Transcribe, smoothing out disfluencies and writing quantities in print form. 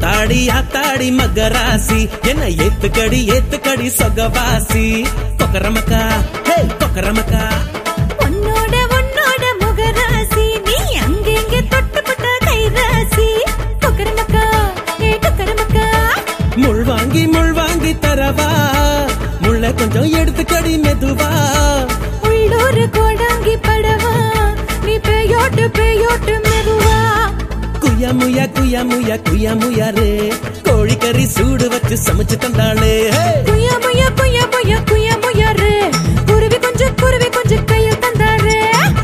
ஆத்தாடி மகராசி என்ன ஏத்துக்கடி சொகவாசி கொக்கரமக்கா ஹே கொக்கரமக்கா உன்னோட முகராசி நீ அங்கெங்க தொட்டுப்பட்ட கைராசி கொக்கரமக்கா ஹே கொக்கரமக்கா முள் வாங்கி தரவா முள்ள கொஞ்சம் எடுத்துக்கடி மெதுவா உள்ளூர் கோடாங்கி படவா நீ பேயோட்டு மெதுவா குயா முயா ரே கோழிக்கறி சூடு வச்சு சமைச்சு தந்தாளே குயா